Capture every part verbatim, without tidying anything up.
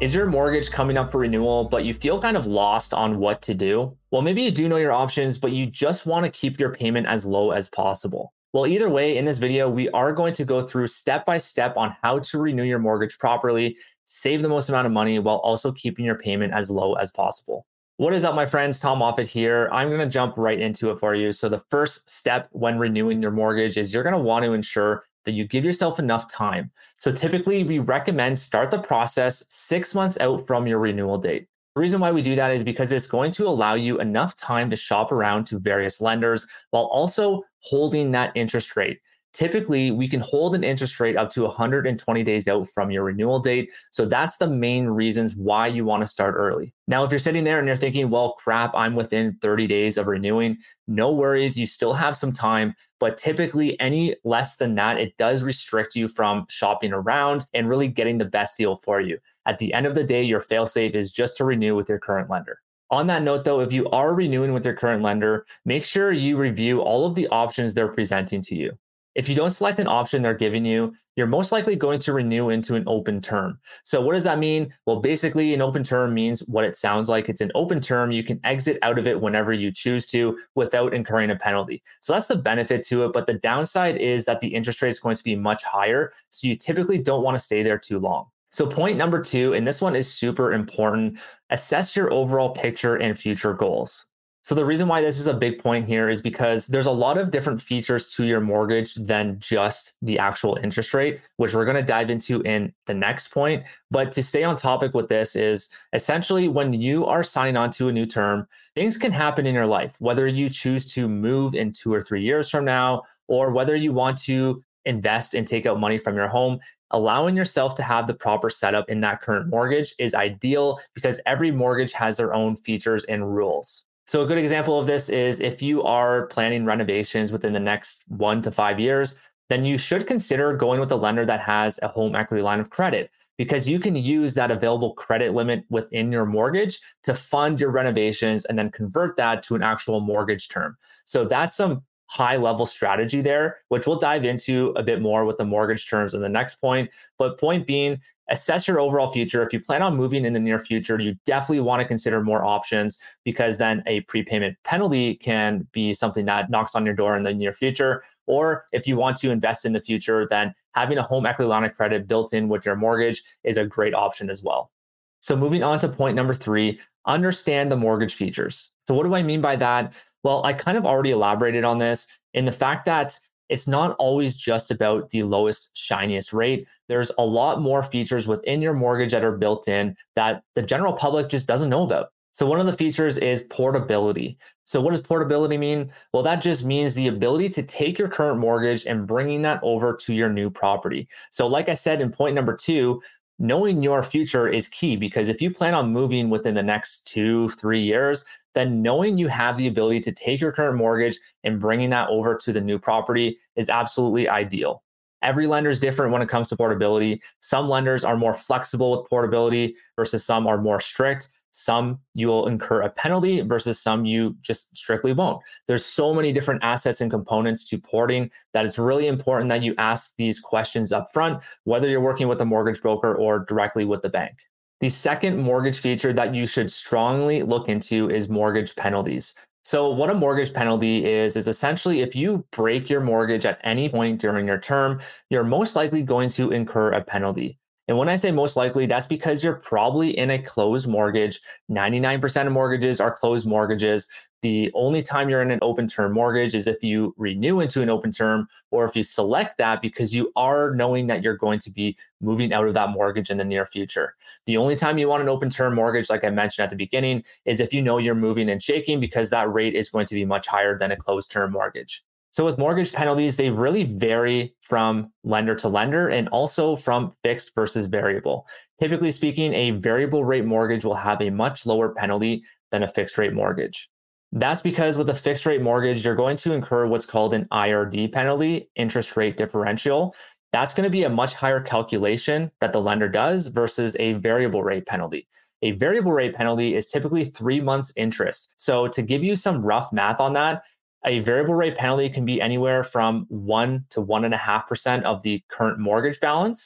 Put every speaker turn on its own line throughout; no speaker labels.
Is your mortgage coming up for renewal, but you feel kind of lost on what to do? Well, maybe you do know your options, but you just want to keep your payment as low as possible. Well, either way, in this video, we are going to go through step by step on how to renew your mortgage properly, save the most amount of money while also keeping your payment as low as possible. What is up, my friends? Tom Moffat here. I'm going to jump right into it for you. So the first step when renewing your mortgage is you're going to want to ensure that you give yourself enough time. So typically we recommend start the process six months out from your renewal date. The reason why we do that is because it's going to allow you enough time to shop around to various lenders while also holding that interest rate. Typically, we can hold an interest rate up to one hundred twenty days out from your renewal date. So that's the main reasons why you want to start early. Now, if you're sitting there and you're thinking, well, crap, I'm within thirty days of renewing, no worries, you still have some time. But typically, any less than that, it does restrict you from shopping around and really getting the best deal for you. At the end of the day, your fail-safe is just to renew with your current lender. On that note, though, if you are renewing with your current lender, make sure you review all of the options they're presenting to you. If you don't select an option they're giving you, you're most likely going to renew into an open term. So what does that mean? Well, basically an open term means what it sounds like. It's an open term. You can exit out of it whenever you choose to without incurring a penalty. So that's the benefit to it. But the downside is that the interest rate is going to be much higher. So you typically don't want to stay there too long. So point number two, and this one is super important, assess your overall picture and future goals. So the reason why this is a big point here is because there's a lot of different features to your mortgage than just the actual interest rate, which we're going to dive into in the next point. But to stay on topic with this is essentially when you are signing on to a new term, things can happen in your life, whether you choose to move in two or three years from now, or whether you want to invest and take out money from your home. Allowing yourself to have the proper setup in that current mortgage is ideal because every mortgage has their own features and rules. So a good example of this is if you are planning renovations within the next one to five years, then you should consider going with a lender that has a home equity line of credit because you can use that available credit limit within your mortgage to fund your renovations and then convert that to an actual mortgage term. So that's some high level strategy there, which we'll dive into a bit more with the mortgage terms in the next point. But point being, assess your overall future. If you plan on moving in the near future, you definitely want to consider more options because then a prepayment penalty can be something that knocks on your door in the near future. Or if you want to invest in the future, then having a home equity line of credit built in with your mortgage is a great option as well. So moving on to point number three, understand the mortgage features. So what do I mean by that? Well, I kind of already elaborated on this in the fact that it's not always just about the lowest, shiniest rate. There's a lot more features within your mortgage that are built in that the general public just doesn't know about. So one of the features is portability. So what does portability mean? Well, that just means the ability to take your current mortgage and bringing that over to your new property. So like I said in point number two, knowing your future is key because if you plan on moving within the next two, three years, then knowing you have the ability to take your current mortgage and bringing that over to the new property is absolutely ideal. Every lender is different when it comes to portability. Some lenders are more flexible with portability versus some are more strict. Some you will incur a penalty versus some you just strictly won't. There's so many different assets and components to porting that it's really important that you ask these questions up front, whether you're working with a mortgage broker or directly with the bank. The second mortgage feature that you should strongly look into is mortgage penalties. So what a mortgage penalty is, is essentially if you break your mortgage at any point during your term, you're most likely going to incur a penalty. And when I say most likely, that's because you're probably in a closed mortgage. ninety-nine percent of mortgages are closed mortgages. The only time you're in an open term mortgage is if you renew into an open term or if you select that because you are knowing that you're going to be moving out of that mortgage in the near future. The only time you want an open term mortgage, like I mentioned at the beginning, is if you know you're moving and shaking because that rate is going to be much higher than a closed term mortgage. So with mortgage penalties, they really vary from lender to lender and also from fixed versus variable. Typically speaking, a variable rate mortgage will have a much lower penalty than a fixed rate mortgage. That's because with a fixed rate mortgage, you're going to incur what's called an I R D penalty, interest rate differential. That's going to be a much higher calculation that the lender does versus a variable rate penalty. A variable rate penalty is typically three months interest. So to give you some rough math on that, a variable rate penalty can be anywhere from one to one and a half percent of the current mortgage balance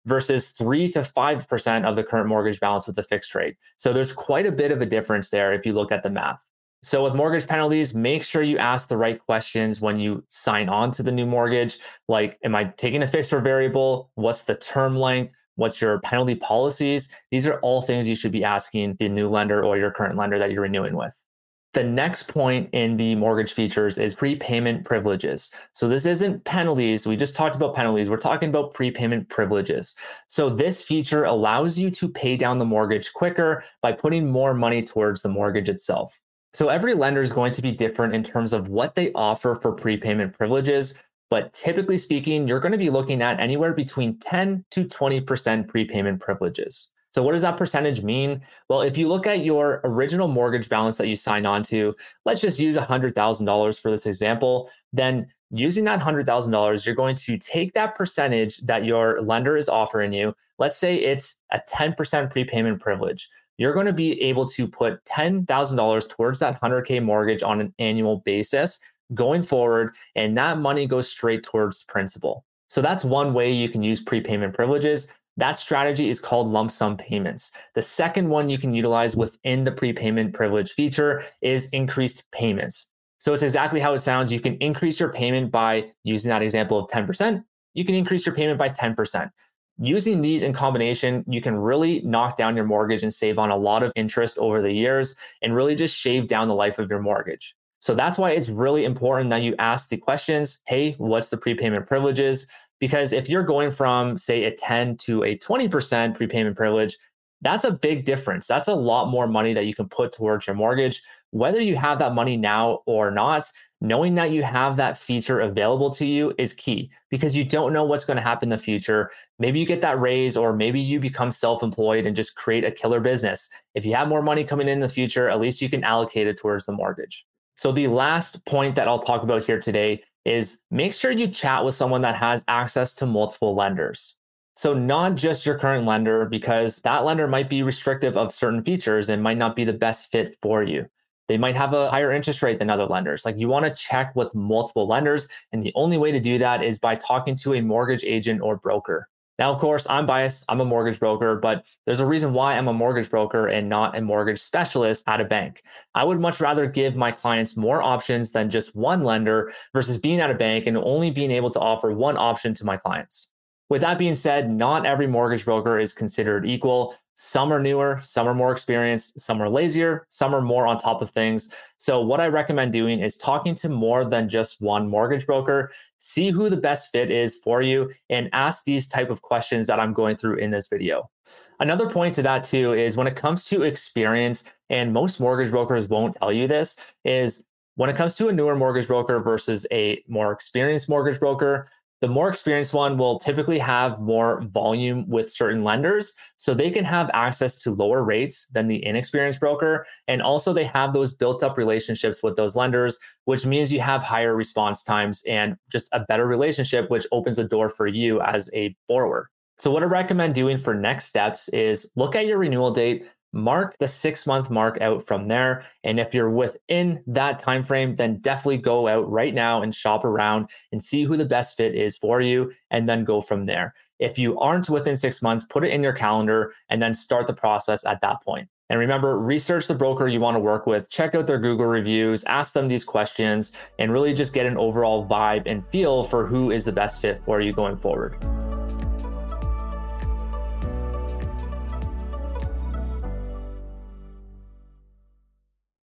versus three to five percent of the current mortgage balance with the fixed rate. So there's quite a bit of a difference there if you look at the math. So with mortgage penalties, make sure you ask the right questions when you sign on to the new mortgage. Like, am I taking a fixed or variable? What's the term length? What's your penalty policies? These are all things you should be asking the new lender or your current lender that you're renewing with. The next point in the mortgage features is prepayment privileges. So this isn't penalties. We just talked about penalties. We're talking about prepayment privileges. So this feature allows you to pay down the mortgage quicker by putting more money towards the mortgage itself. So every lender is going to be different in terms of what they offer for prepayment privileges. But typically speaking, you're going to be looking at anywhere between ten to twenty percent prepayment privileges. So what does that percentage mean? Well, if you look at your original mortgage balance that you signed on to, let's just use one hundred thousand dollars for this example, then using that one hundred thousand dollars, you're going to take that percentage that your lender is offering you. Let's say it's a ten percent prepayment privilege. You're going to be able to put ten thousand dollars towards that one hundred K mortgage on an annual basis going forward, and that money goes straight towards principal. So that's one way you can use prepayment privileges. That strategy is called lump sum payments. The second one you can utilize within the prepayment privilege feature is increased payments. So it's exactly how it sounds. You can increase your payment by using that example of ten percent. You can increase your payment by ten percent. Using these in combination, you can really knock down your mortgage and save on a lot of interest over the years and really just shave down the life of your mortgage. So that's why it's really important that you ask the questions, hey, what's the prepayment privileges? Because if you're going from, say, a ten to a twenty percent prepayment privilege, that's a big difference. That's a lot more money that you can put towards your mortgage. Whether you have that money now or not, knowing that you have that feature available to you is key, because you don't know what's going to happen in the future. Maybe you get that raise, or maybe you become self-employed and just create a killer business. If you have more money coming in the future, at least you can allocate it towards the mortgage. So the last point that I'll talk about here today is make sure you chat with someone that has access to multiple lenders. So not just your current lender, because that lender might be restrictive of certain features and might not be the best fit for you. They might have a higher interest rate than other lenders. Like, you want to check with multiple lenders. And the only way to do that is by talking to a mortgage agent or broker. Now, of course, I'm biased. I'm a mortgage broker, but there's a reason why I'm a mortgage broker and not a mortgage specialist at a bank. I would much rather give my clients more options than just one lender versus being at a bank and only being able to offer one option to my clients. With that being said, not every mortgage broker is considered equal. Some are newer, some are more experienced, some are lazier, some are more on top of things. So what I recommend doing is talking to more than just one mortgage broker, see who the best fit is for you, and ask these type of questions that I'm going through in this video. Another point to that too is when it comes to experience, and most mortgage brokers won't tell you this, is when it comes to a newer mortgage broker versus a more experienced mortgage broker, the more experienced one will typically have more volume with certain lenders, so they can have access to lower rates than the inexperienced broker. And also they have those built up relationships with those lenders, which means you have higher response times and just a better relationship, which opens the door for you as a borrower. So what I recommend doing for next steps is look at your renewal date, mark the six month mark out from there. And if you're within that time frame, then definitely go out right now and shop around and see who the best fit is for you, and then go from there. If you aren't within six months, put it in your calendar and then start the process at that point. And remember, research the broker you want to work with, check out their Google reviews, ask them these questions, and really just get an overall vibe and feel for who is the best fit for you going forward.